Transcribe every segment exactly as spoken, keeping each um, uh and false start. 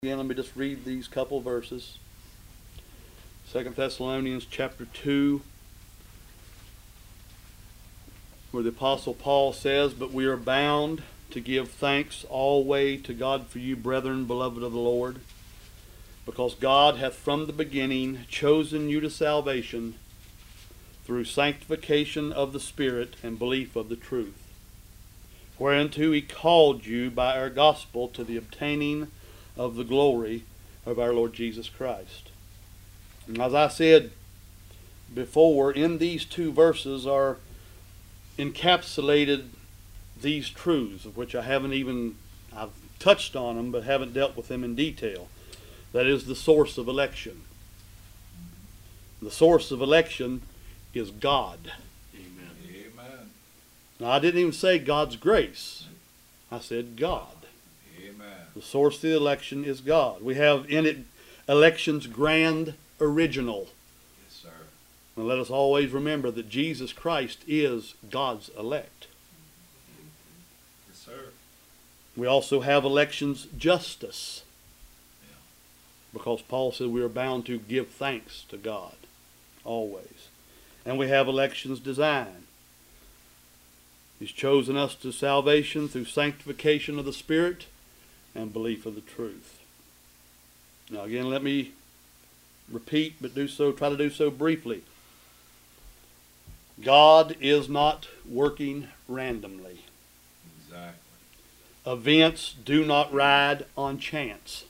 Again, let me just read these couple verses. Second Thessalonians chapter two, where the Apostle Paul says, "But we are bound to give thanks always to God for you, brethren, beloved of the Lord, because God hath from the beginning chosen you to salvation through sanctification of the Spirit and belief of the truth, whereunto he called you by our gospel to the obtaining of the glory of our Lord Jesus Christ." And as I said before, in these two verses are encapsulated these truths, of which I haven't even, I've touched on them, but haven't dealt with them in detail. That is the source of election. The source of election is God. Amen. Amen. Now, I didn't even say God's grace. I said God. Amen. The source of the election is God. We have in it election's grand original. Yes, sir. And let us always remember that Jesus Christ is God's elect. Yes, sir. We also have election's justice. Yeah. Because Paul said we are bound to give thanks to God always. And we have election's design. He's chosen us to salvation through sanctification of the Spirit and belief of the truth. Now again, let me repeat, but do so, try to do so briefly. God is not working randomly. Exactly. Events do not ride on chance.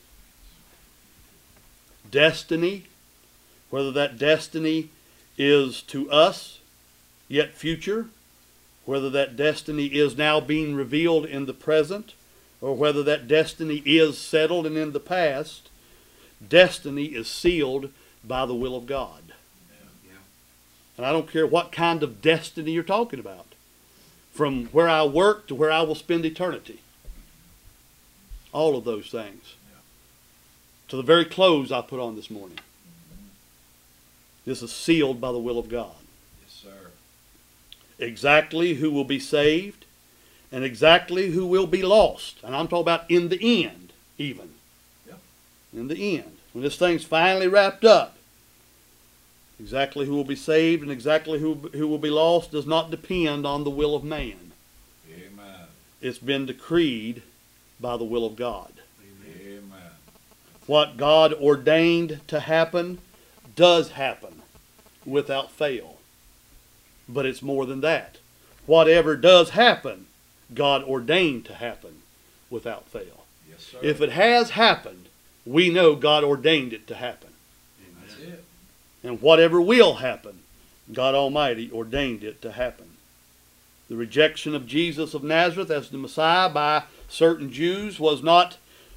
Destiny, whether that destiny is to us, yet future, whether that destiny is now being revealed in the present, or whether that destiny is settled and in the past, destiny is sealed by the will of God. Yeah. Yeah. And I don't care what kind of destiny you're talking about. From where I work to where I will spend eternity. All of those things. Yeah. To the very clothes I put on this morning. Mm-hmm. This is sealed by the will of God. Yes, sir. Exactly who will be saved and exactly who will be lost. And I'm talking about in the end, even. Yeah. In the end. When this thing's finally wrapped up, exactly who will be saved and exactly who, who will be lost does not depend on the will of man. Amen. It's been decreed by the will of God. Amen. Amen. What God ordained to happen does happen without fail. But it's more than that. Whatever does happen, God ordained to happen without fail. Yes, sir. If it has happened, we know God ordained it to happen. Amen. That's it. And whatever will happen, God Almighty ordained it to happen. The rejection of Jesus of Nazareth as the Messiah by certain Jews was not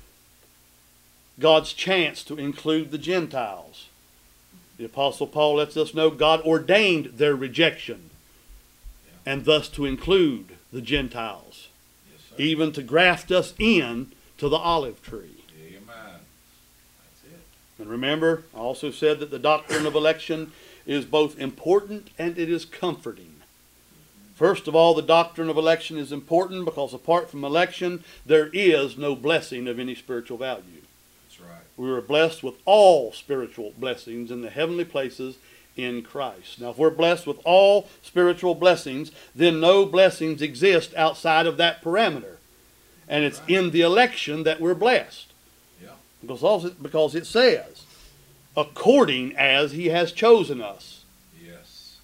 God's chance to include the Gentiles. The Apostle Paul lets us know God ordained their rejection, Yeah. and thus to include the Gentiles, Yes, sir. even to graft us in to the olive tree. Amen. That's it. And remember, I also said that the doctrine of election is both important and it is comforting. First of all, the doctrine of election is important because apart from election, there is no blessing of any spiritual value. That's right. We are blessed with all spiritual blessings in the heavenly places in Christ. Now, if we're blessed with all spiritual blessings, then no blessings exist outside of that parameter. And it's Right. in the election that we're blessed. Yeah. Because, because it says, according as he has chosen us. Yes.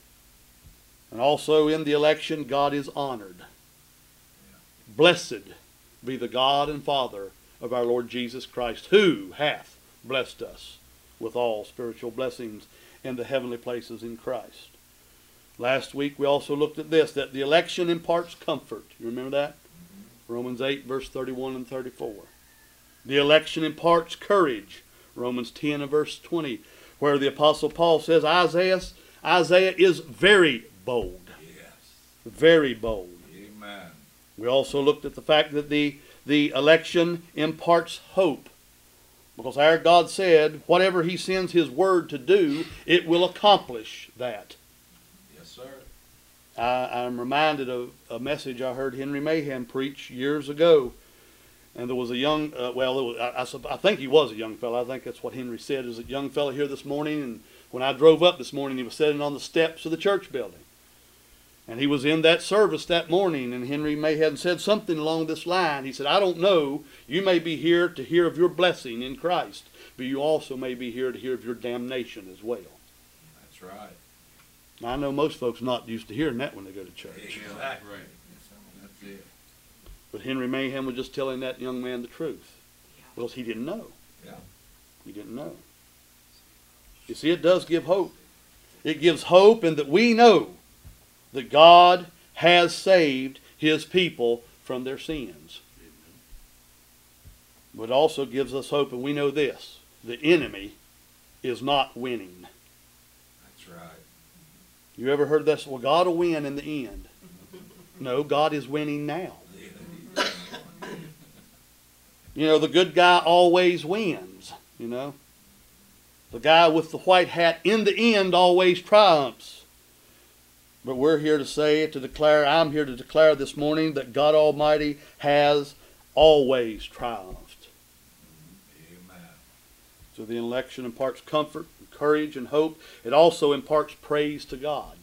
And also in the election, God is honored. Yeah. Blessed be the God and Father of our Lord Jesus Christ, who hath blessed us with all spiritual blessings in the heavenly places in Christ. Last week we also looked at this, that the election imparts comfort. You remember that? Mm-hmm. Romans eight, verse thirty-one and thirty-four. The election imparts courage. Romans ten and verse twenty, where the Apostle Paul says Isaiah, Isaiah is very bold. Yes. Very bold. Amen. We also looked at the fact that the, the election imparts hope. Because our God said, whatever he sends his word to do, it will accomplish that. Yes, sir. I, I'm reminded of a message I heard Henry Mahan preach years ago. And there was a young, uh, well, it was, I, I, sup- I think he was a young fellow. I think that's what Henry said. There's a young fellow here this morning, and when I drove up this morning, he was sitting on the steps of the church building. And he was in that service that morning, and Henry Mayhead said something along this line. He said, I don't know, you may be here to hear of your blessing in Christ, but you also may be here to hear of your damnation as well. That's right. Now, I know most folks not used to hearing that when they go to church. Exactly. Right. That's it. But Henry Mayhem was just telling that young man the truth. Because he didn't know. Yeah. He didn't know. You see, it does give hope. It gives hope in that we know that God has saved his people from their sins. But it also gives us hope, and we know this. The enemy is not winning. That's right. You ever heard this? Well, God will win in the end. No, God is winning now. You know, the good guy always wins, you know. The guy with the white hat in the end always triumphs. But we're here to say, to declare, I'm here to declare this morning that God Almighty has always triumphed. Amen. So the election imparts comfort, and courage, and hope. It also imparts praise to God.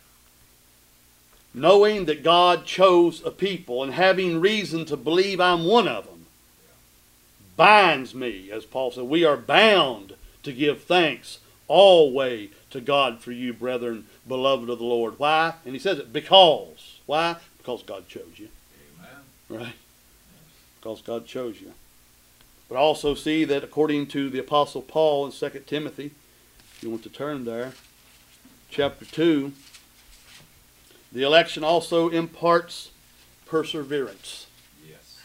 Knowing that God chose a people and having reason to believe I'm one of them binds me, as Paul said, we are bound to give thanks always to God for you, brethren, beloved of the Lord. Why? And he says it because. Why? Because God chose you. Amen. Right? Because God chose you. But also see that according to the Apostle Paul in Second Timothy, if you want to turn there, chapter two, the election also imparts perseverance. Yes.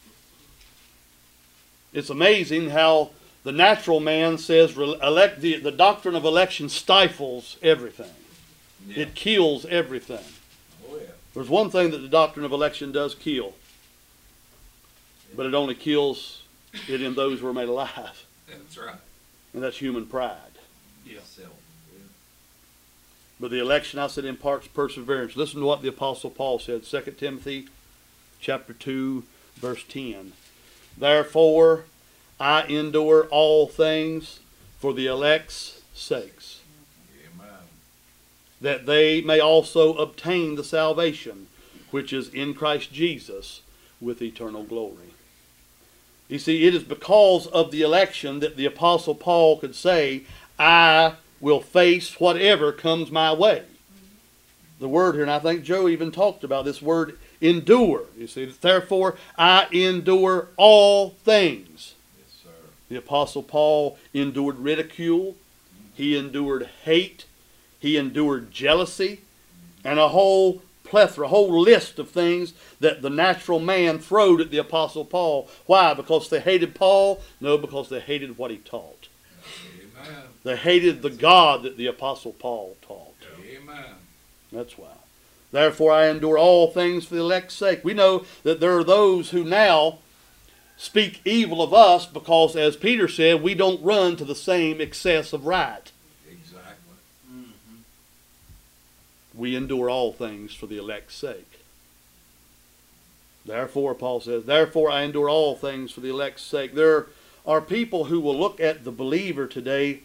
It's amazing how the natural man says elect, the, the doctrine of election stifles everything. Yeah. It kills everything. Oh, yeah. There's one thing that the doctrine of election does kill, but it only kills it in those who are made alive. That's right. And that's human pride. Yeah. Self. Yeah. But the election, I said, imparts perseverance. Listen to what the Apostle Paul said, Second Timothy chapter two, verse ten. Therefore, I endure all things for the elect's sakes, Amen. that they may also obtain the salvation which is in Christ Jesus with eternal glory. You see, it is because of the election that the Apostle Paul could say, I will face whatever comes my way. The word here, and I think Joe even talked about this word, endure. You see, therefore I endure all things. Yes, sir. The Apostle Paul endured ridicule. He endured hate. He endured jealousy. And a whole plethora, a whole list of things that the natural man throwed at the Apostle Paul. Why? Because they hated Paul? No, because they hated what he taught. Amen. They hated the God that the Apostle Paul taught. Amen. That's why. Therefore I endure all things for the elect's sake. We know that there are those who now speak evil of us because, as Peter said, we don't run to the same excess of right. Exactly. Mm-hmm. We endure all things for the elect's sake. Therefore, Paul says, therefore I endure all things for the elect's sake. There are people who will look at the believer today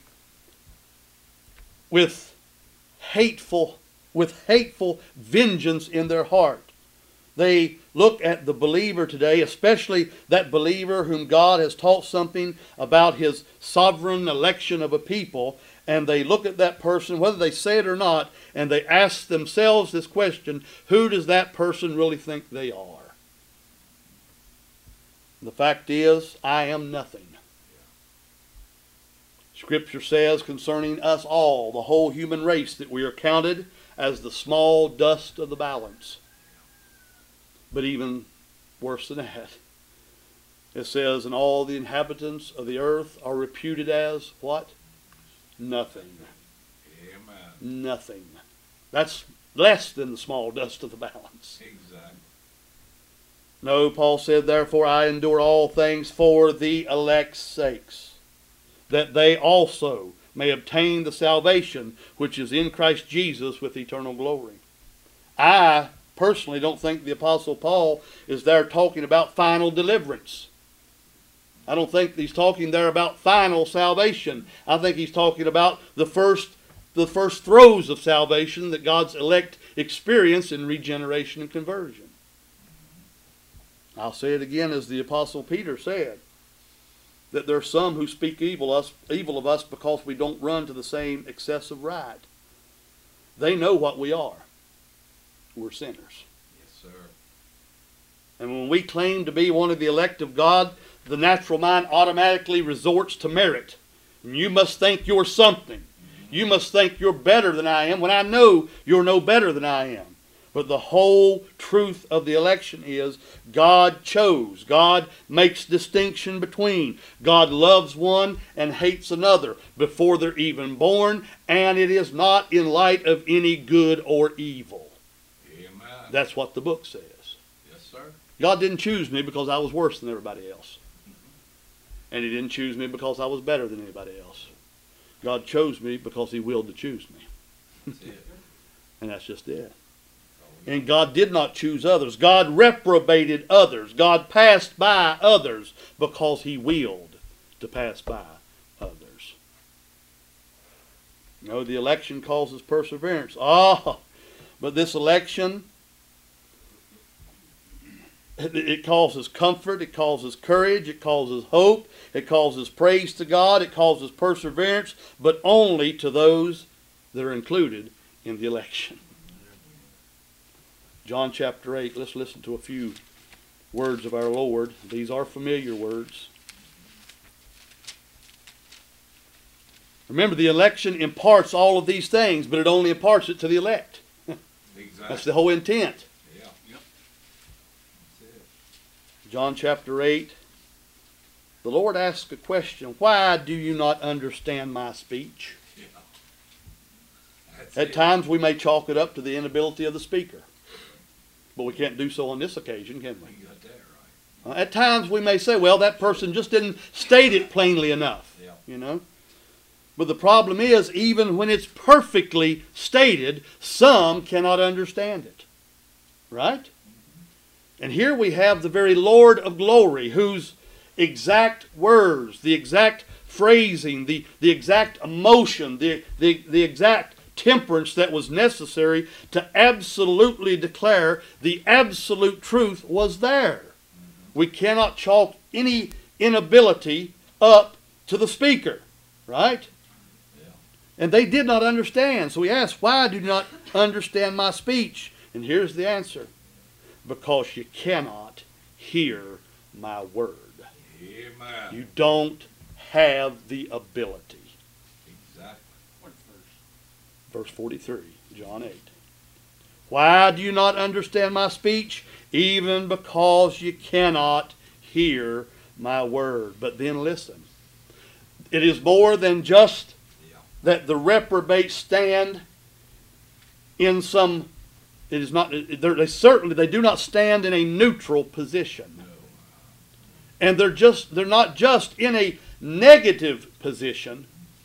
with hateful, with hateful vengeance in their heart. They look at the believer today, especially that believer whom God has taught something about his sovereign election of a people, and they look at that person, whether they say it or not, and they ask themselves this question, who does that person really think they are? The fact is, I am nothing. Scripture says concerning us all, the whole human race, that we are counted as the small dust of the balance. But even worse than that, it says, and all the inhabitants of the earth are reputed as what? Nothing. Amen. Nothing. That's less than the small dust of the balance. Exactly. No, Paul said, therefore I endure all things for the elect's sakes, that they also may obtain the salvation which is in Christ Jesus with eternal glory. I personally don't think the Apostle Paul is there talking about final deliverance. I don't think he's talking there about final salvation. I think he's talking about the first, the first throes of salvation that God's elect experience in regeneration and conversion. I'll say it again as the Apostle Peter said, that there are some who speak evil, us, evil of us because we don't run to the same excessive right. They know what we are. We're sinners. Yes, sir. And when we claim to be one of the elect of God, the natural mind automatically resorts to merit. And you must think you're something. You must think you're better than I am, when I know you're no better than I am. But the whole truth of the election is God chose. God makes distinction between. God loves one and hates another before they're even born, and it is not in light of any good or evil. Amen. That's what the book says. Yes, sir. God didn't choose me because I was worse than everybody else. And He didn't choose me because I was better than anybody else. God chose me because He willed to choose me. That's it. And that's just it. And God did not choose others. God reprobated others. God passed by others because He willed to pass by others. You know, the election causes perseverance. Ah, but this election, it causes comfort, it causes courage, it causes hope, it causes praise to God, it causes perseverance, but only to those that are included in the election. John chapter eight, let's listen to a few words of our Lord. These are familiar words. Remember, the election imparts all of these things, but it only imparts it to the elect. Exactly. That's the whole intent. Yeah. Yep. That's it. John chapter eight, the Lord asks a question, why do you not understand my speech? Yeah. That's At it. times we may chalk it up to the inability of the speaker. But we can't do so on this occasion, can we? You got that right. Uh, at times we may say, well, that person just didn't state it plainly enough. Yeah. You know? But the problem is, even when it's perfectly stated, some cannot understand it. Right? And here we have the very Lord of glory, whose exact words, the exact phrasing, the, the exact emotion, the, the, the exact temperance that was necessary to absolutely declare the absolute truth was there. We cannot chalk any inability up to the speaker. Right? Yeah. And they did not understand. So he asked, why do you not understand my speech? And here's the answer. Because you cannot hear my word. Amen. You don't have the ability. Exactly. Verse forty-three, John eight. Why do you not understand my speech? Even because you cannot hear my word. But then listen. It is more than just Yeah. that the reprobates stand in some, it is not, they certainly, they do not stand in a neutral position. No. And they're just, they're not just in a negative position.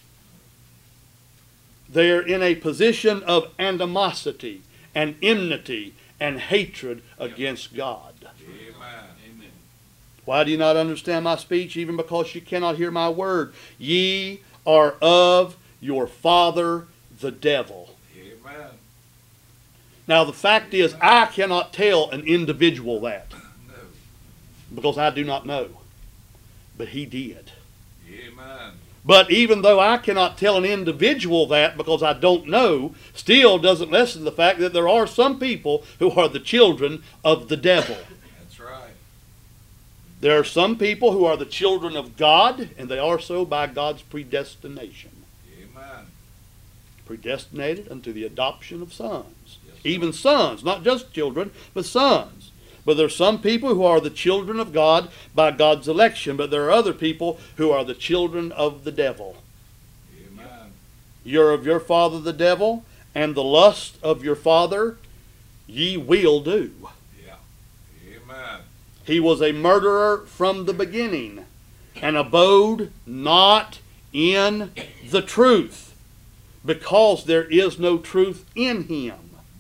They're in a position of animosity and enmity and hatred against God. Amen. Amen. Why do you not understand my speech? Even because you cannot hear my word. Ye are of your father the devil. Amen. Now the fact is, I cannot tell an individual that No. because I do not know. But he did. Amen. But even though I cannot tell an individual that because I don't know, still doesn't lessen the fact that there are some people who are the children of the devil. That's right. There are some people who are the children of God, and they are so by God's predestination. Amen. Predestinated unto the adoption of sons. Yes, sir. Even sons, not just children, but sons. But there are some people who are the children of God by God's election, but there are other people who are the children of the devil. Amen. You're of your father the devil, and the lust of your father ye will do. Yeah. Amen. He was a murderer from the beginning, and abode not in the truth, because there is no truth in him.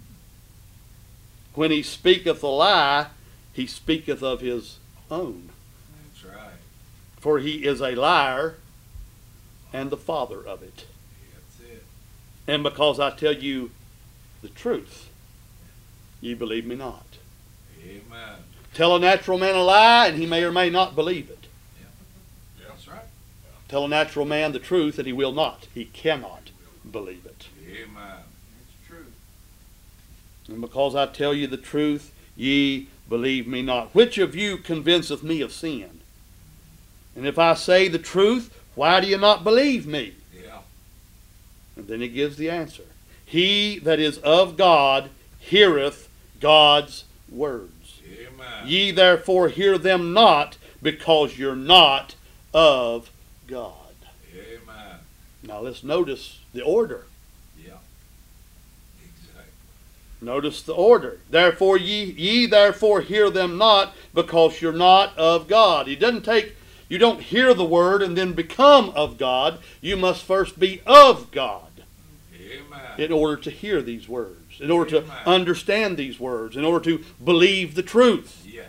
When he speaketh a lie, he speaketh of his own. That's right. For he is a liar and the father of it. That's it. And because I tell you the truth, ye believe me not. Amen. Tell a natural man a lie, and he may or may not believe it. Yeah. That's right. Tell a natural man the truth, and he will not. He cannot believe it. Amen. It's true. And because I tell you the truth, ye believe me not. Which of you convinceth me of sin? And if I say the truth, why do you not believe me? Yeah. And then he gives the answer. He that is of God heareth God's words. Amen. Ye therefore hear them not, because you're not of God. Amen. Now let's notice the order. Yeah. Exactly. Notice the order. Therefore ye, ye therefore hear them not, because you're not of God. He doesn't take, you don't hear the word and then become of God. You must first be of God Amen. in order to hear these words, in order to Amen. understand these words, in order to believe the truth. Yes.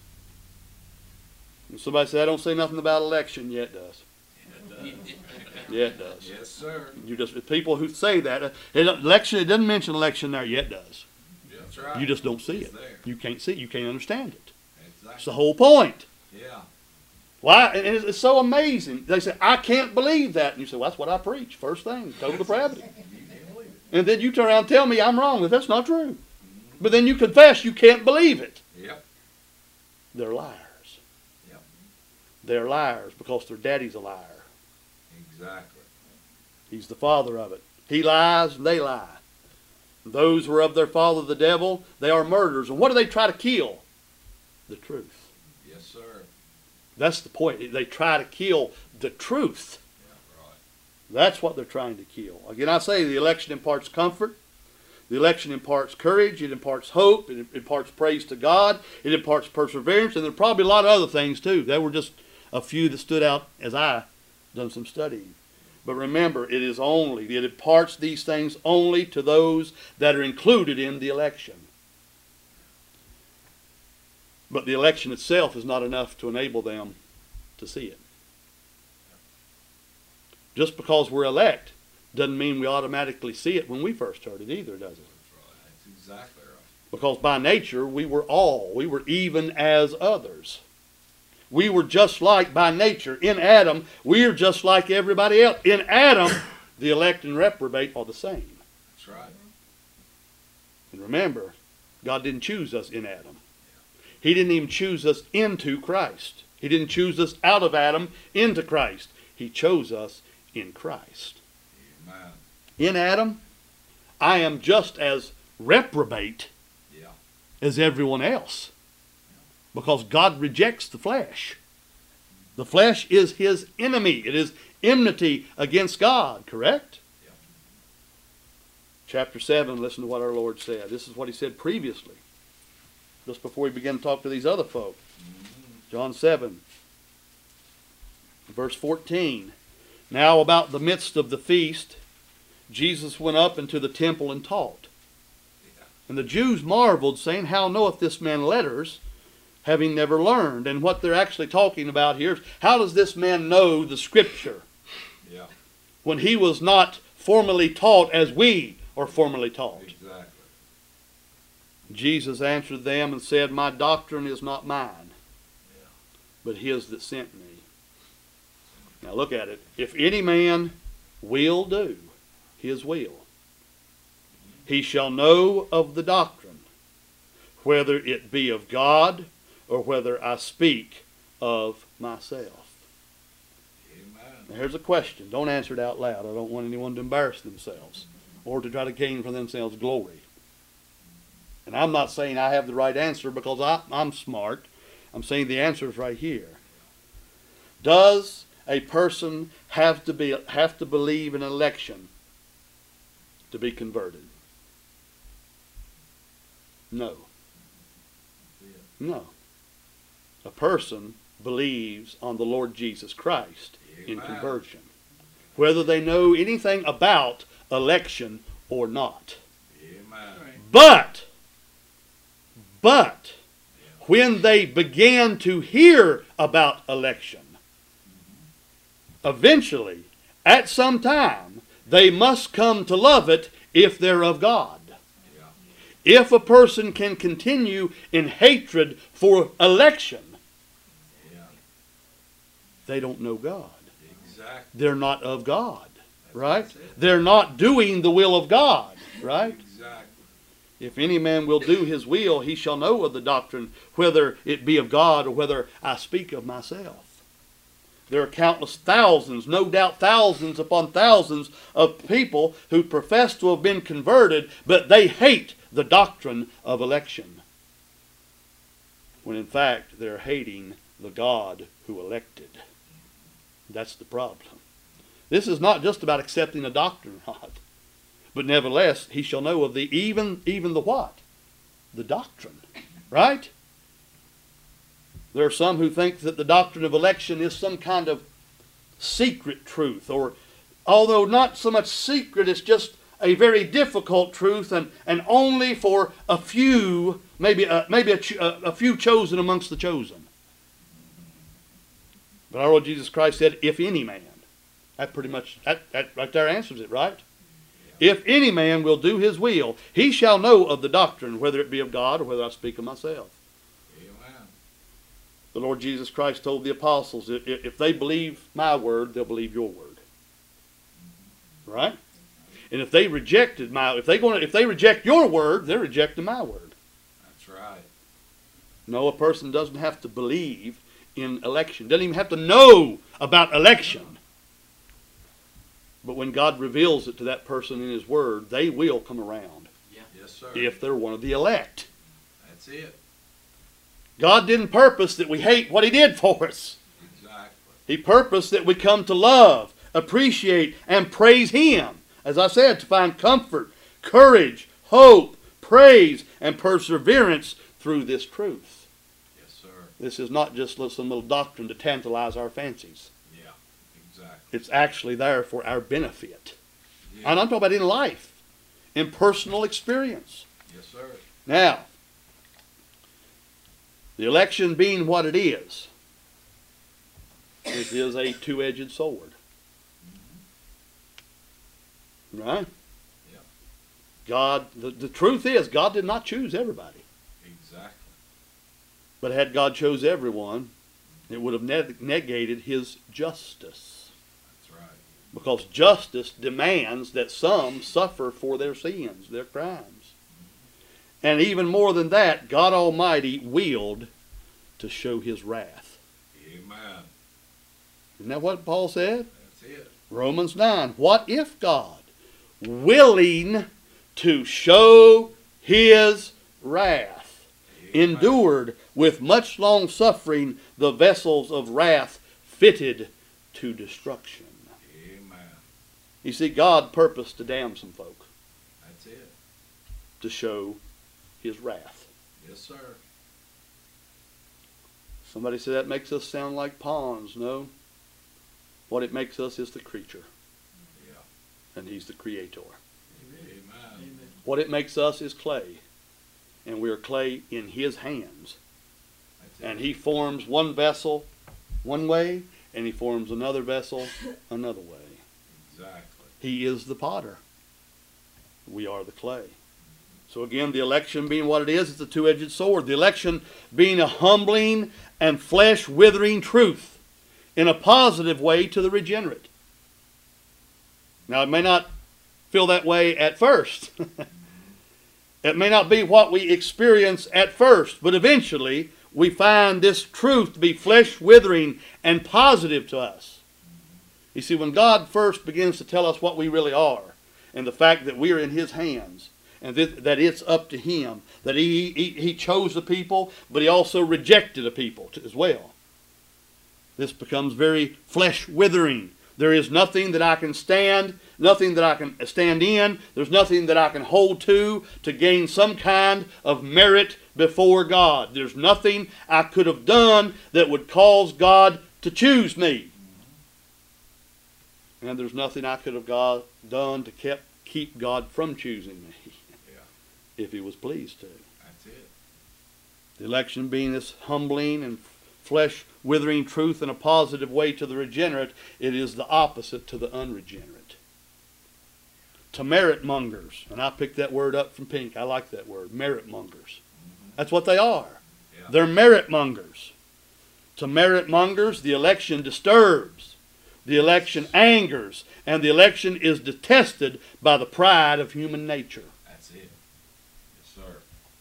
And somebody said, I don't say nothing about election. Yeah, it does. Yeah, it does. Yes, sir. You just people who say that uh, it, election. It doesn't mention election there. Yet does. That's right. You just don't see It's it. there. You can't see it. You can't understand it. Exactly. It's the whole point. Yeah. Why? And it's, it's so amazing. They say, I can't believe that. And you say, well, that's what I preach. First thing, total depravity. You can't believe it. And then you turn around and tell me I'm wrong. That that's not true. But then you confess you can't believe it. Yep. They're liars. Yep. They're liars because their daddy's a liar. Exactly. He's the father of it. He lies and they lie. Those who are of their father the devil, they are murderers. And what do they try to kill? The truth. Yes, sir. That's the point. They try to kill the truth. Yeah, right. That's what they're trying to kill. Again, I say the election imparts comfort. The election imparts courage. It imparts hope. It imparts praise to God. It imparts perseverance. And there are probably a lot of other things too. There were just a few that stood out as I done some studying. But remember, it is only, it imparts these things only to those that are included in the election. But the election itself is not enough to enable them to see it. Just because we're elect doesn't mean we automatically see it when we first heard it either, does it? That's right. That's exactly right. Because by nature, we were all, we were even as others. We were just like, by nature, in Adam, we are just like everybody else. In Adam, the elect and reprobate are the same. That's right. And remember, God didn't choose us in Adam. He didn't even choose us into Christ. He didn't choose us out of Adam into Christ. He chose us in Christ. Amen. In Adam, I am just as reprobate Yeah. as everyone else. Because God rejects the flesh. The flesh is his enemy. It is enmity against God, correct? Yeah. Chapter seven, listen to what our Lord said. This is what he said previously, just before he began to talk to these other folk. John seven, verse fourteen. Now about the midst of the feast, Jesus went up into the temple and taught. Yeah. And the Jews marveled, saying, How knoweth this man letters, having never learned? And what they're actually talking about here is, how does this man know the Scripture Yeah. when he was not formally taught as we are formally taught? Exactly. Jesus answered them and said, My doctrine is not mine, Yeah. but his that sent me. Now look at it. If any man will do his will, he shall know of the doctrine, whether it be of God or whether I speak of myself. Amen. Now here's a question. Don't answer it out loud. I don't want anyone to embarrass themselves or to try to gain for themselves glory. And I'm not saying I have the right answer because I, I'm smart. I'm saying the answer is right here. Does a person have to be have to believe in election to be converted? No. No. A person believes on the Lord Jesus Christ in Amen. conversion, whether they know anything about election or not. Amen. But, but, when they began to hear about election, eventually, at some time, they must come to love it if they're of God. Yeah. If a person can continue in hatred for election, Yeah. they don't know God. Exactly. They're not of God, That's right? what it said. They're not doing the will of God, right? Exactly. If any man will do his will, he shall know of the doctrine, whether it be of God or whether I speak of myself. There are countless thousands, no doubt thousands upon thousands of people who profess to have been converted, but they hate the doctrine of election. When in fact they're hating the God who elected. That's the problem. This is not just about accepting a doctrine or not. But nevertheless, he shall know of the even, even the what? The doctrine. Right? There are some who think that the doctrine of election is some kind of secret truth. Or, although not so much secret, it's just a very difficult truth and, and only for a few, maybe, a, maybe a, a few chosen amongst the chosen. But our Lord Jesus Christ said, if any man. That pretty much, that, that right there answers it, right? If any man will do his will, he shall know of the doctrine, whether it be of God or whether I speak of myself. Amen. The Lord Jesus Christ told the apostles, if, if they believe my word, they'll believe your word. Right? And if they rejected my, if they going, if they reject your word, they're rejecting my word. That's right. No, a person doesn't have to believe in election. Doesn't even have to know about election. But when God reveals it to that person in His Word, they will come around. Yeah. Yes, sir. If they're one of the elect. That's it. God didn't purpose that we hate what He did for us. Exactly. He purposed that we come to love, appreciate, and praise Him. As I said, to find comfort, courage, hope, praise, and perseverance through this truth. Yes, sir. This is not just some little doctrine to tantalize our fancies. Yeah. Exactly. It's actually there for our benefit. Yeah. And I'm talking about in life, in personal experience. Yes, sir. Now, the election being what it is, it is a two-edged sword. Right? Yeah. God, the, the truth is, God did not choose everybody. Exactly. But had God chose everyone, it would have neg- negated His justice. That's right. Because justice demands that some suffer for their sins, their crimes. And even more than that, God Almighty willed to show His wrath. Amen. Isn't that what Paul said? That's it. Romans nine. What if God, willing to show His wrath, Amen. endured with much long suffering the vessels of wrath fitted to destruction? Amen. You see, God purposed to damn some folk That's it. to show His wrath. Yes, sir. Somebody said that makes us sound like pawns. No. What it makes us is the creature. Yeah. And He's the creator. Amen. Amen. What it makes us is clay. And we are clay in His hands. That's it. And He forms one vessel one way, and He forms another vessel another way. Exactly. He is the potter. We are the clay. So again, the election being what it is, it's a two-edged sword. The election being a humbling and flesh-withering truth in a positive way to the regenerate. Now, it may not feel that way at first. It may not be what we experience at first, but eventually we find this truth to be flesh-withering and positive to us. You see, when God first begins to tell us what we really are, and the fact that we are in His hands, and that, that it's up to Him, that he, he, he chose a people, but He also rejected a people as well. This becomes very flesh-withering. There is nothing that I can stand, nothing that I can stand in, there's nothing that I can hold to to gain some kind of merit before God. There's nothing I could have done that would cause God to choose me. And there's nothing I could have God, done to kept, keep God from choosing me. Yeah. If He was pleased to. That's it. The election being this humbling and flesh withering truth in a positive way to the regenerate, it is the opposite to the unregenerate. To merit mongers, and I picked that word up from Pink. I like that word, merit mongers. That's what they are. Yeah. They're merit mongers. To merit mongers, the election disturbs, the election angers, and the election is detested by the pride of human nature. That's it. Yes, sir.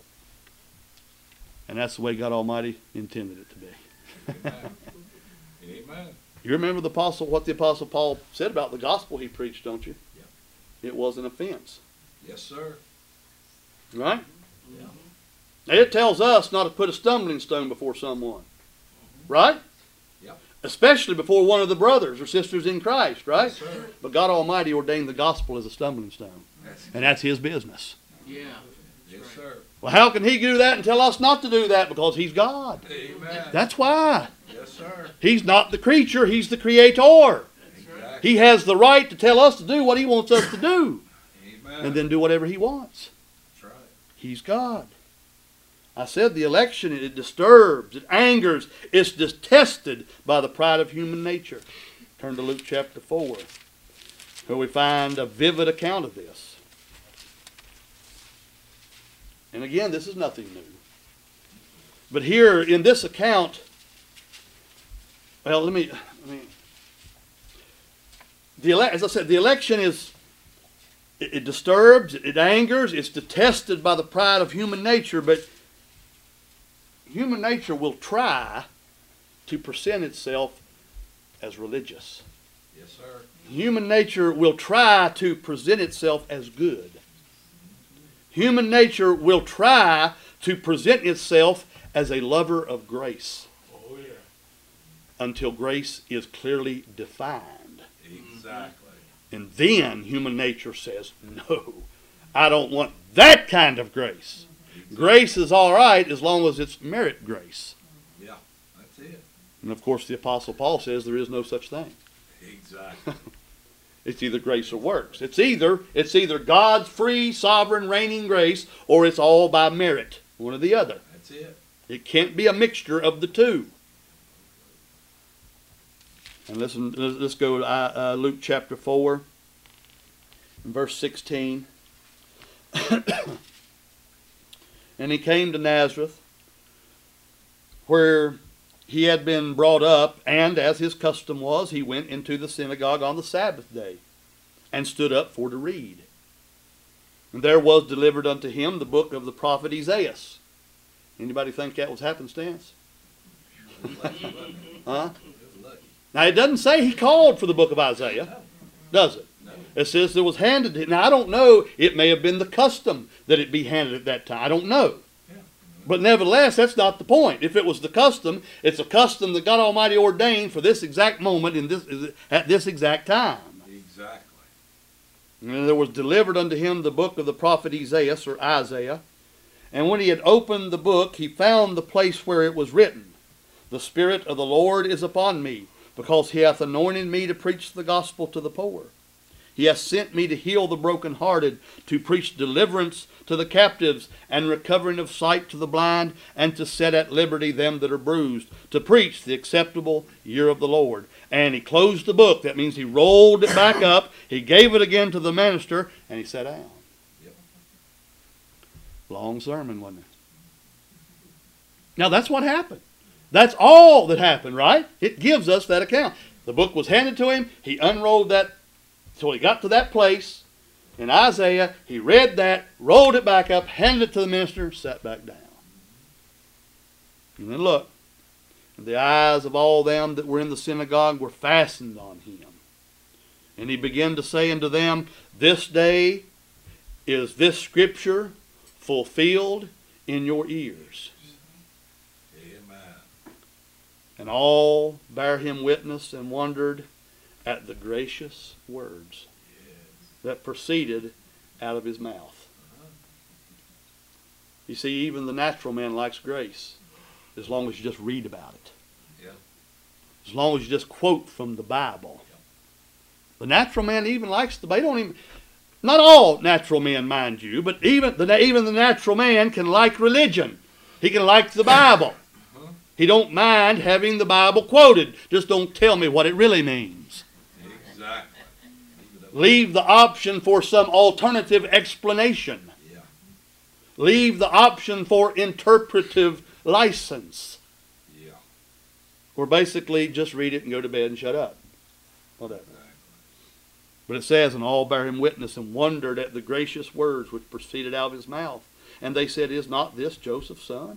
And that's the way God Almighty intended it to be. Amen. Amen. You remember the apostle, what the Apostle Paul said about the gospel he preached, don't you? Yep. It was an offense. Yes, sir. Right? Yeah. Now, it tells us not to put a stumbling stone before someone. Right? Yep. Especially before one of the brothers or sisters in Christ, right? Yes, sir. But God Almighty ordained the gospel as a stumbling stone. That's, And that's His business. Yeah. yes, sir. Well, how can He do that and tell us not to do that? Because He's God. Amen. That's why. Yes, sir. He's not the creature, He's the creator. Exactly. He has the right to tell us to do what He wants us to do. Amen. And then do whatever He wants. That's right. He's God. I said the election, it disturbs, it angers, it's detested by the pride of human nature. Turn to Luke chapter four, where we find a vivid account of this. And again, this is nothing new. But here in this account, well, let me, let me the ele- as I said, the election is, it, it disturbs, it, it angers, it's detested by the pride of human nature, but human nature will try to present itself as religious. Yes, sir. Human nature will try to present itself as good. Human nature will try to present itself as a lover of grace. Oh, yeah. Until grace is clearly defined. Exactly. And then human nature says, no, I don't want that kind of grace. Exactly. Grace is all right as long as it's merit grace. Yeah, that's it. And of course the Apostle Paul says there is no such thing. Exactly. It's either grace or works. It's either it's either God's free, sovereign, reigning grace, or it's all by merit. One or the other. That's it. It can't be a mixture of the two. And listen, let's let's go to uh, Luke chapter four, and verse sixteen. And he came to Nazareth, where he had been brought up, and as his custom was, he went into the synagogue on the Sabbath day, and stood up for to read. And there was delivered unto him the book of the prophet Isaiah. Anybody think that was happenstance? Lucky. Huh? Lucky. Now it doesn't say he called for the book of Isaiah, No. does it? No. It says it was handed to him. Now I don't know, it may have been the custom that it be handed at that time. I don't know. Yeah. But nevertheless, that's not the point. If it was the custom, it's a custom that God Almighty ordained for this exact moment in this at this exact time. Exactly. And there was delivered unto him the book of the prophet Isaiah, or Isaiah. And when he had opened the book, he found the place where it was written, The Spirit of the Lord is upon me, because he hath anointed me to preach the gospel to the poor. He hath sent me to heal the brokenhearted, to preach deliverance to the captives, and recovering of sight to the blind, and to set at liberty them that are bruised, to preach the acceptable year of the Lord. And he closed the book. That means he rolled it back up, he gave it again to the minister, and he sat down. Yep. Long sermon, wasn't it? Now that's what happened. That's all that happened, right? It gives us that account. The book was handed to him. He unrolled that till he got to that place in Isaiah. He read that, rolled it back up, handed it to the minister, sat back down. And then look, the eyes of all them that were in the synagogue were fastened on him. And he began to say unto them, This day is this scripture fulfilled in your ears. Amen. And all bare him witness and wondered at the gracious words Yes. that proceeded out of his mouth. Uh-huh. You see, even the natural man likes grace, as long as you just read about it. Yeah. As long as you just quote from the Bible. The natural man even likes the Bible. Don't even, not all natural men, mind you, but even the, even the natural man can like religion. He can like the Bible. Uh-huh. He don't mind having the Bible quoted. Just don't tell me what it really means. Exactly. Leave the option for some alternative explanation. Yeah. Leave the option for interpretive license. Yeah. Or basically just read it and go to bed and shut up. Whatever. Exactly. But it says, and all bare him witness and wondered at the gracious words which proceeded out of his mouth. And they said, is not this Joseph's son?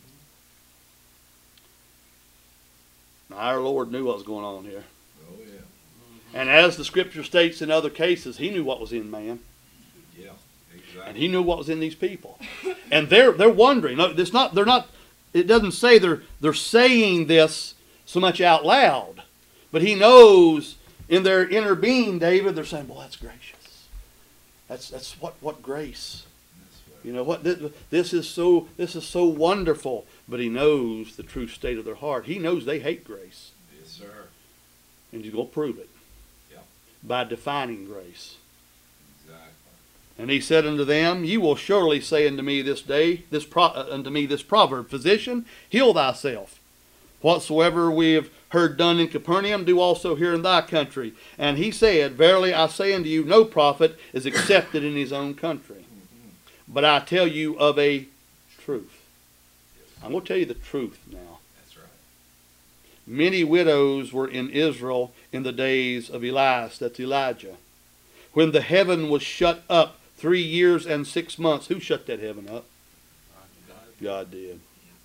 Now, our Lord knew what was going on here. Oh, yeah. And as the scripture states in other cases, he knew what was in man. Yeah. Exactly. And he knew what was in these people. And they're they're wondering. No, it's not, they're not, it doesn't say they're they're saying this so much out loud. But he knows in their inner being, David, they're saying, well, that's gracious. That's that's what, what grace. You know what? This is so. This is so wonderful. But he knows the true state of their heart. He knows they hate grace, Yes, sir. and he's going to prove it Yeah. by defining grace. Exactly. And he said unto them, "You will surely say unto me this day, this pro, uh, unto me this proverb, Physician, heal thyself. Whatsoever we have heard done in Capernaum, do also here in thy country." And he said, "Verily I say unto you, no prophet is accepted in his own country. But I tell you of a truth." I'm going to tell you the truth now. That's right. Many widows were in Israel in the days of Elias, that's Elijah, when the heaven was shut up three years and six months. Who shut that heaven up? God did.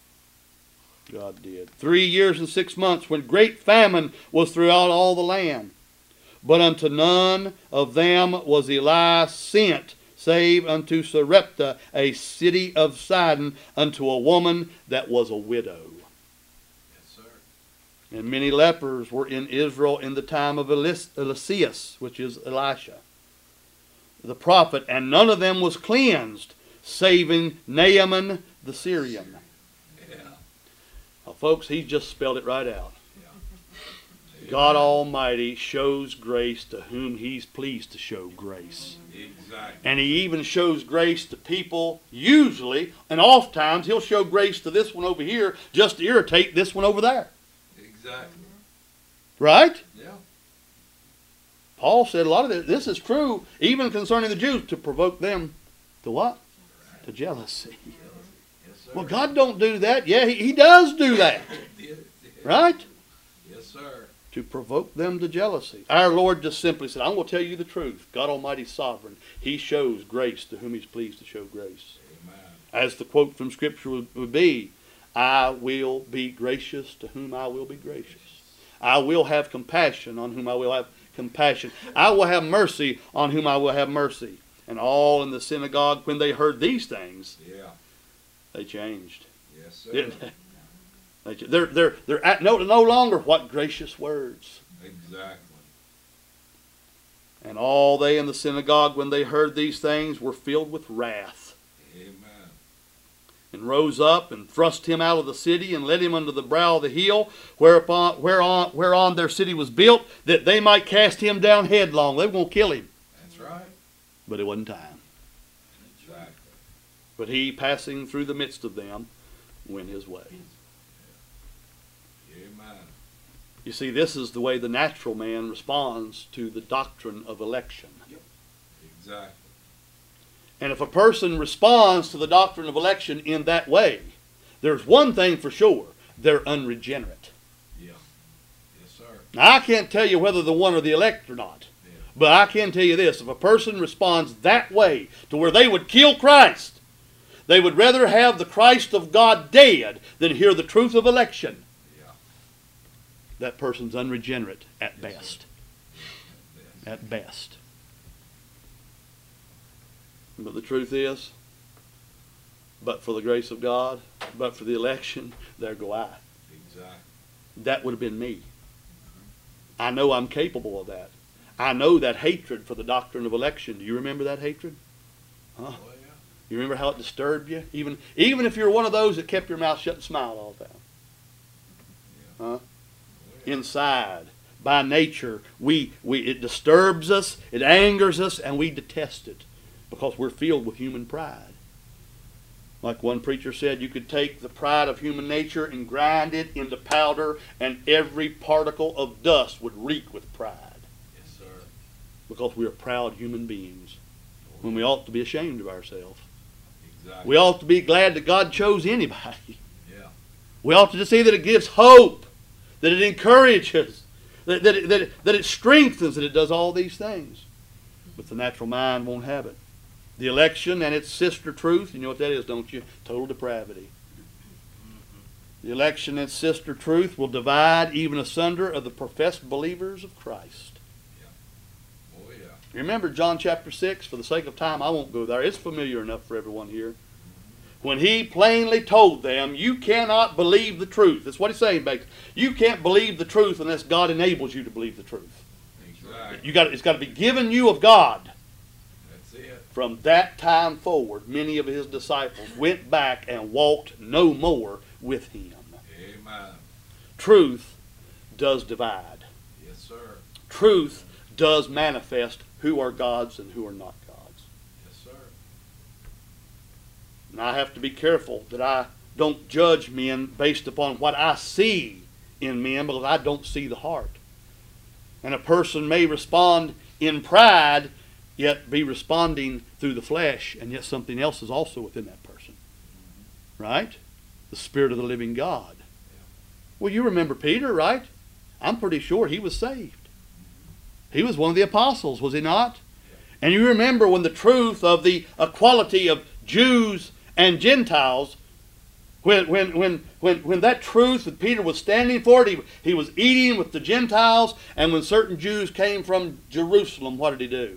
God did. Three years and six months, when great famine was throughout all the land. But unto none of them was Elias sent, save unto Sarepta, a city of Sidon, unto a woman that was a widow. Yes, sir. And many lepers were in Israel in the time of Eliseus, which is Elisha, the prophet, and none of them was cleansed, saving Naaman the Syrian. Yeah. Now, folks, he just spelled it right out. Yeah. God Almighty shows grace to whom he's pleased to show grace. Exactly. And he even shows grace to people, usually, and oft times, he'll show grace to this one over here just to irritate this one over there. Exactly. Right? Yeah. Paul said a lot of this, this is true, even concerning the Jews, to provoke them to what? Right. To jealousy. Yes, sir. Well, God don't do that. Yeah, he, he does do that. Yes, Right? Yes, sir. To provoke them to jealousy. Our Lord just simply said, I'm going to tell you the truth. God Almighty's sovereign. He shows grace to whom he's pleased to show grace. Amen. As the quote from Scripture would, would be, I will be gracious to whom I will be gracious. I will have compassion on whom I will have compassion. I will have mercy on whom I will have mercy. And all in the synagogue, when they heard these things, Yeah. they changed. Yes, sir. Didn't they? They ch- They're, they're, they're at no, no longer what gracious words. Exactly. And all they in the synagogue, when they heard these things, were filled with wrath, Amen. and rose up and thrust him out of the city and led him unto the brow of the hill, whereupon, whereon, whereon their city was built, that they might cast him down headlong. They were going to kill him. That's right. But it wasn't time. Exactly. But he, passing through the midst of them, went his way. Amen. You see, this is the way the natural man responds to the doctrine of election. Exactly. And if a person responds to the doctrine of election in that way, there's one thing for sure: they're unregenerate. Yeah. Yes, sir. Now, I can't tell you whether the one or the elect or not. Yeah. But I can tell you this: if a person responds that way, to where they would kill Christ, they would rather have the Christ of God dead than hear the truth of election. Yeah. That person's unregenerate at Yes, best. Yes. At best. But the truth is, but for the grace of God, but for the election, there go I. Exactly. That would have been me. I know I'm capable of that. I know that hatred for the doctrine of election. Do you remember that hatred? Huh? Oh, yeah. You remember how it disturbed you? Even, even if you're one of those that kept your mouth shut and smiled all the time. Yeah. Huh? Oh, yeah. Inside, by nature, we, we it disturbs us, it angers us, and we detest it because we're filled with human pride. Like one preacher said, you could take the pride of human nature and grind it into powder, and every particle of dust would reek with pride. Yes, sir. Because we are proud human beings, when we ought to be ashamed of ourselves. Exactly. We ought to be glad that God chose anybody. Yeah. We ought to just see that it gives hope, that it encourages, that, that, it, that, it, that it strengthens, that it does all these things. But the natural mind won't have it. The election and its sister truth, you know what that is, don't you? Total depravity. The election and its sister truth will divide even asunder of the professed believers of Christ. Yeah. Oh, yeah. Remember John chapter six? For the sake of time, I won't go there. It's familiar enough for everyone here. When he plainly told them, you cannot believe the truth. That's what he's saying, basically. You can't believe the truth unless God enables you to believe the truth. Exactly. You got, it's got to be given you of God. That's it. From that time forward, many of his disciples went back and walked no more with him. Amen. Truth does divide. Yes, sir. Truth does manifest who are God's and who are not God's. Yes, sir. And I have to be careful that I don't judge men based upon what I see in men, because I don't see the heart. And a person may respond in pride, yet be responding through the flesh, and yet something else is also within that person. Right? The Spirit of the living God. Well, you remember Peter, right? I'm pretty sure he was saved. He was one of the apostles, was he not? And you remember when the truth of the equality of Jews and Gentiles, when, when, when, when, when that truth that Peter was standing for, it, he, he was eating with the Gentiles, and when certain Jews came from Jerusalem, what did he do?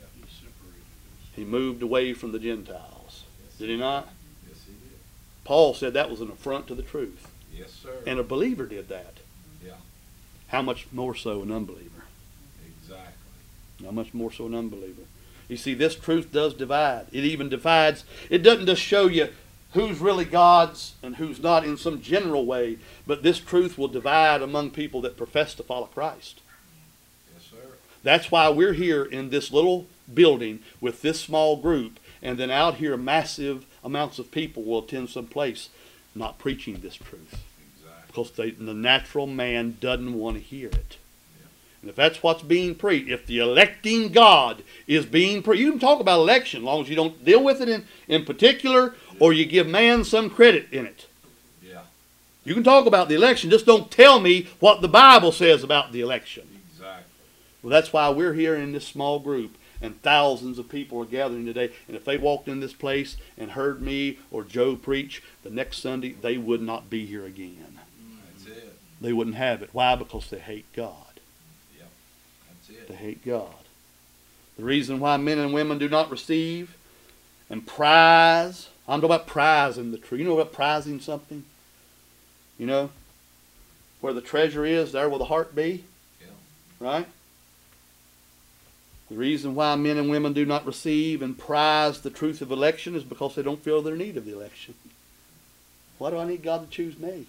He moved away from the Gentiles. Did he not? Yes, he did. Paul said that was an affront to the truth. Yes, sir. And a believer did that. Yeah. How much more so an unbeliever? Exactly. How much more so an unbeliever? You see, this truth does divide. It even divides. It doesn't just show you who's really God's and who's not in some general way, but this truth will divide among people that profess to follow Christ. Yes, sir. That's why we're here in this little building with this small group, and then out here massive amounts of people will attend some place not preaching this truth. Exactly. Because they, the natural man doesn't want to hear it. Yeah. And if that's what's being preached, if the electing God is being preached, you can talk about election as long as you don't deal with it in, in particular, or you give man some credit in it. Yeah. You can talk about the election, just don't tell me what the Bible says about the election. Exactly. Well, that's why we're here in this small group, and thousands of people are gathering today. And if they walked in this place and heard me or Joe preach, the next Sunday they would not be here again. That's it. They wouldn't have it. Why? Because they hate God. Yep. That's it. They hate God. The reason why men and women do not receive and prize, I'm talking about prizing the truth. You know about prizing something? You know? Where the treasure is, there will the heart be. Yeah. Right? The reason why men and women do not receive and prize the truth of election is because they don't feel their need of the election. Why do I need God to choose me?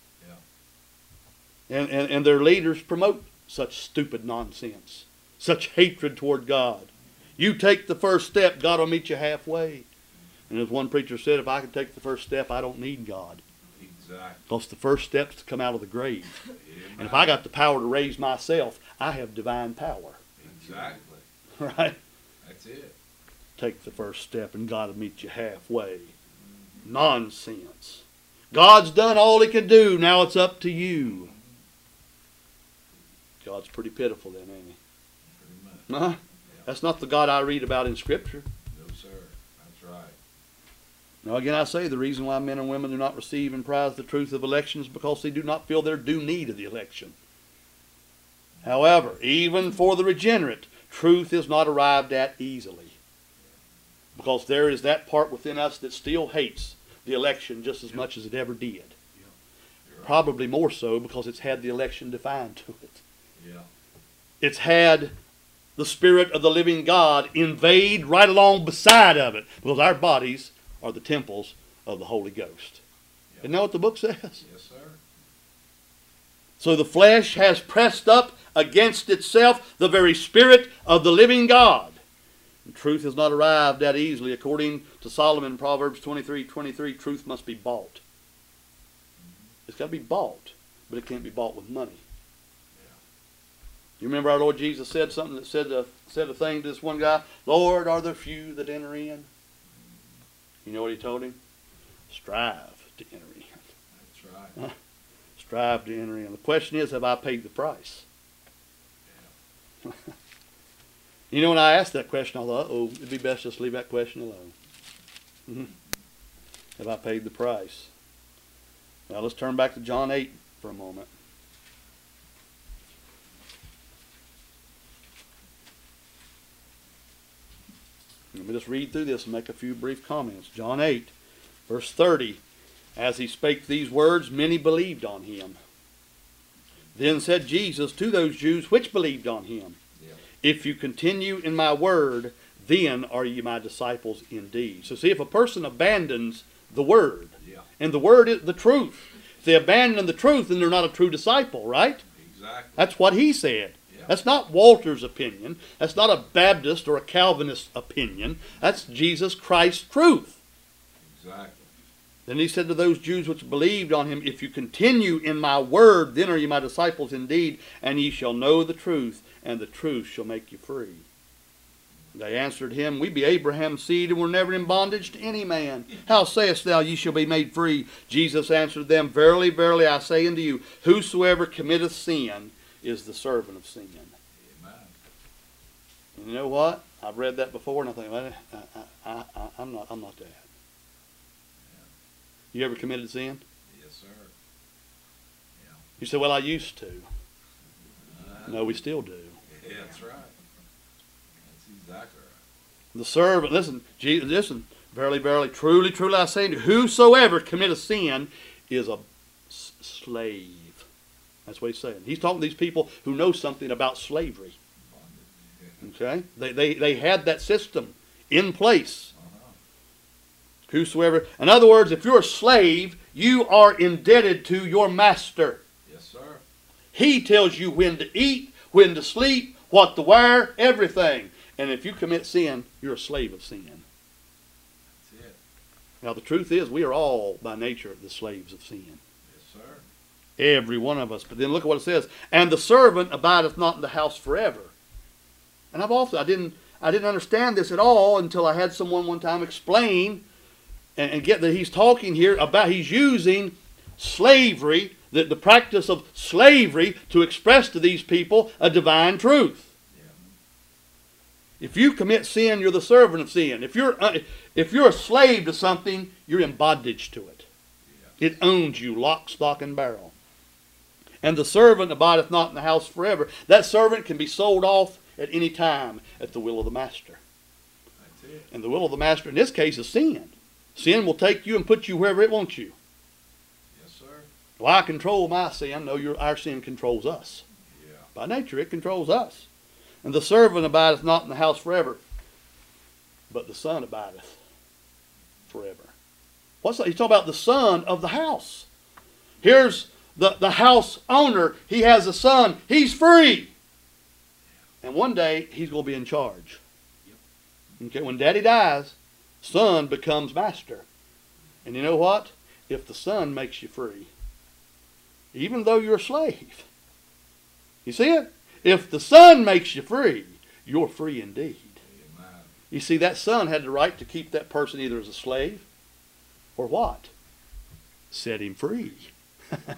Yeah. And, and, and their leaders promote such stupid nonsense, such hatred toward God. You take the first step, God will meet you halfway. And as one preacher said, if I can take the first step, I don't need God. Exactly. Because the first step is to come out of the grave. Amen. And if I got the power to raise myself, I have divine power. Exactly. Right? That's it. Take the first step and God will meet you halfway. Nonsense. God's done all he can do. Now it's up to you. God's pretty pitiful then, ain't he? Pretty much. Huh? That's not the God I read about in Scripture. No, sir. That's right. Now again I say, the reason why men and women do not receive and prize the truth of election is because they do not feel their due need of the election. However, even for the regenerate, truth is not arrived at easily. Because there is that part within us that still hates the election just as much as it ever did. Right. Probably more so because it's had the election defined to it. Yeah. It's had the Spirit of the living God invade right along beside of it. Because our bodies are the temples of the Holy Ghost. Yeah. Isn't that what the book says? Yes, sir. So the flesh has pressed up against itself the very Spirit of the living God. Truth is not arrived at easily. According to Solomon in Proverbs twenty-three twenty-three, truth must be bought. It's got to be bought, but it can't be bought with money. Yeah. You remember our Lord Jesus said something that said a, said a thing to this one guy, Lord, are there few that enter in? You know what he told him? Strive to enter in. That's right. Huh? Strive to enter in. The question is, have I paid the price? Yeah. You know, when I asked that question, I thought, oh, it'd be best just leave that question alone. Mm-hmm. Have I paid the price? Now let's turn back to John eight for a moment. Let me just read through this and make a few brief comments. John eight, verse thirty. As he spake these words, many believed on him. Then said Jesus to those Jews which believed on him, Yeah. if you continue in my word, then are ye my disciples indeed. So see, if a person abandons the word, Yeah. and the word is the truth, if they abandon the truth, then they're not a true disciple, right? Exactly. That's what he said. Yeah. That's not Walter's opinion. That's not a Baptist or a Calvinist opinion. That's Jesus Christ's truth. Exactly. Then he said to those Jews which believed on him, if you continue in my word, then are ye my disciples indeed, and ye shall know the truth, and the truth shall make you free. They answered him, we be Abraham's seed, and were never in bondage to any man. How sayest thou, ye shall be made free? Jesus answered them, verily, verily, I say unto you, whosoever committeth sin is the servant of sin. Amen. And you know what? I've read that before, and I think, well, I, I, I, I'm not, I'm not that. You ever committed sin? Yes, sir. Yeah. You say, well, I used to. Uh, No, we still do. Yeah, that's right. That's exactly right. The servant, listen, Jesus, listen, verily, verily, truly, truly, I say unto you, whosoever committeth sin is a s- slave. That's what he's saying. He's talking to these people who know something about slavery. Bonded. Yeah. Okay? They, they, they had that system in place. Uh-huh. Whosoever, in other words, if you're a slave, you are indebted to your master. Yes, sir. He tells you when to eat, when to sleep, what to wear, everything. And if you commit sin, you're a slave of sin. That's it. Now the truth is, we are all by nature the slaves of sin. Yes, sir. Every one of us. But then look at what it says. And the servant abideth not in the house forever. And I've also, I didn't, I didn't understand this at all until I had someone one time explain and, and get that he's talking here about, he's using slavery, the, the practice of slavery, to express to these people a divine truth. Yeah. If you commit sin, you're the servant of sin. If you're, uh, if you're a slave to something, you're in bondage to it. Yeah. It owns you, lock, stock, and barrel. And the servant abideth not in the house forever. That servant can be sold off at any time at the will of the master. That's it. And the will of the master in this case is sin. Sin will take you and put you wherever it wants you. Yes, sir. Well, I control my sin. No, your, our sin controls us. Yeah. By nature, it controls us. And the servant abideth not in the house forever, but the son abideth forever. What's that? He's talking about the son of the house. Here's the, the house owner. He has a son. He's free. And one day, he's going to be in charge. Okay, when daddy dies, son becomes master. And you know what? If the son makes you free, even though you're a slave, you see it? If the son makes you free, you're free indeed. Amen. You see, that son had the right to keep that person either as a slave or what? Set him free. Amen.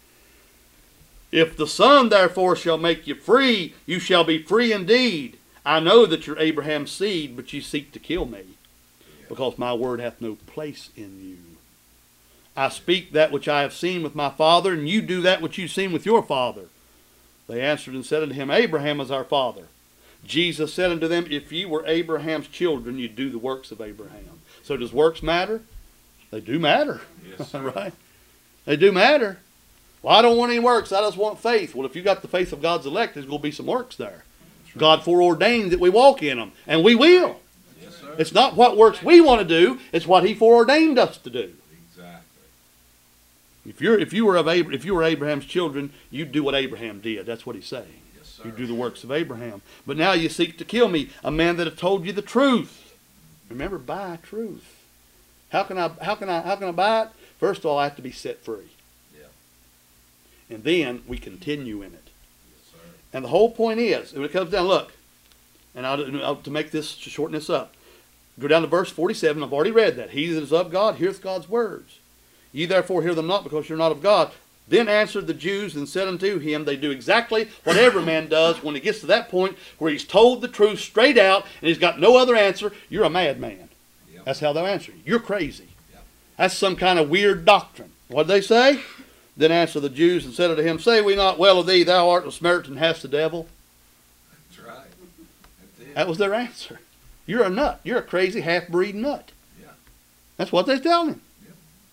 If the Son therefore shall make you free, you shall be free indeed. I know that you're Abraham's seed, but you seek to kill me, because my word hath no place in you. I speak that which I have seen with my father, and you do that which you've seen with your father. They answered and said unto him, Abraham is our father. Jesus said unto them, if ye were Abraham's children, you'd do the works of Abraham. So does works matter? They do matter. Yes, sir. Right? They do matter. Well, I don't want any works. I just want faith. Well, if you got the faith of God's elect, there's going to be some works there. Right. God foreordained that we walk in them, and we will. Yes, sir. It's not what works we want to do. It's what He foreordained us to do. Exactly. If you're if you were of Abra- if you were Abraham's children, you'd do what Abraham did. That's what He's saying. Yes, sir. You do the works of Abraham. But now you seek to kill me, a man that have told you the truth. Remember, buy truth. How can I how can I how can I buy it? First of all, I have to be set free. Yeah. And then we continue in it. Yes, sir. And the whole point is, when it comes down, look, and I'll, I'll, to make this, to shorten this up, go down to verse forty-seven. I've already read that. He that is of God heareth God's words. Ye therefore hear them not, because you're not of God. Then answered the Jews and said unto him, they do exactly what every man does when he gets to that point where he's told the truth straight out and he's got no other answer. You're a madman. Yep. That's how they'll answer you. You're crazy. Yep. That's some kind of weird doctrine. What did they say? Then answered the Jews and said unto him, say we not well of thee, thou art a Samaritan and hast the devil? That's right. That's it. That was their answer. You're a nut. You're a crazy half-breed nut. Yeah. That's what they're telling him. Yep.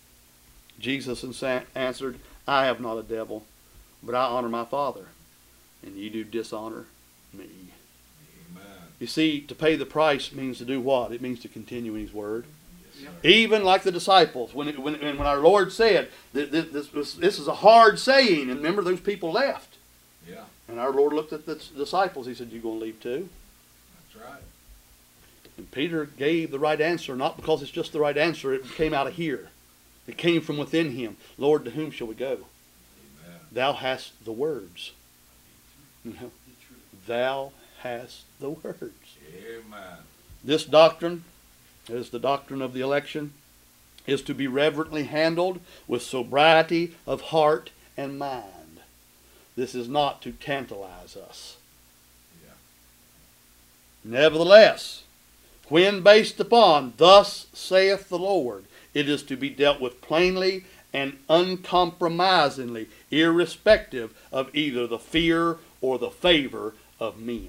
Jesus answered, I have not a devil, but I honor my Father, and you do dishonor me. Amen. You see, to pay the price means to do what? It means to continue in His Word. Yes, sir. Even like the disciples, when, it, when, when our Lord said, that this, this, was, this is a hard saying, and remember those people left. Yeah. And our Lord looked at the disciples, He said, you going to leave too? That's right. And Peter gave the right answer, not because it's just the right answer, it came out of here. It came from within him. Lord, to whom shall we go? Amen. Thou hast the words. You know, thou hast the words. Amen. This doctrine, is the doctrine of the election, is to be reverently handled with sobriety of heart and mind. This is not to tantalize us. Yeah. Nevertheless, when based upon, thus saith the Lord, it is to be dealt with plainly and uncompromisingly, irrespective of either the fear or the favor of men.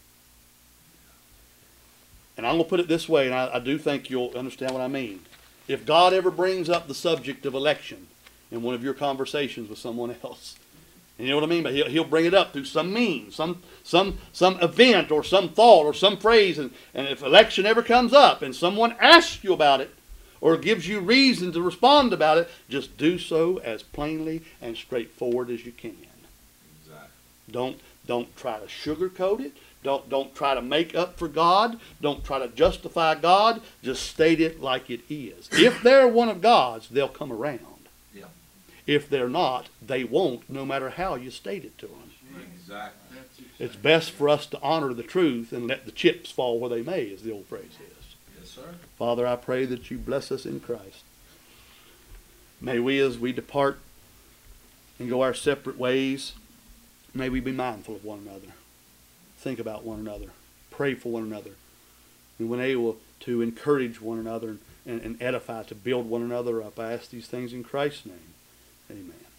And I'm going to put it this way, and I, I do think you'll understand what I mean. If God ever brings up the subject of election in one of your conversations with someone else, and you know what I mean? But he'll, he'll bring it up through some means, some some some event or some thought or some phrase. And, and if election ever comes up and someone asks you about it or gives you reason to respond about it, just do so as plainly and straightforward as you can. Exactly. Don't don't try to sugarcoat it. Don't don't try to make up for God. Don't try to justify God. Just state it like it is. If they're one of God's, they'll come around. Yeah. If they're not, they won't, no matter how you state it to them. Exactly. It's best for us to honor the truth and let the chips fall where they may, as the old phrase is. Yes, sir. Father, I pray that you bless us in Christ. May we, as we depart and go our separate ways, may we be mindful of one another. Think about one another. Pray for one another. And when able to encourage one another and, and edify, to build one another up, I ask these things in Christ's name. Amen.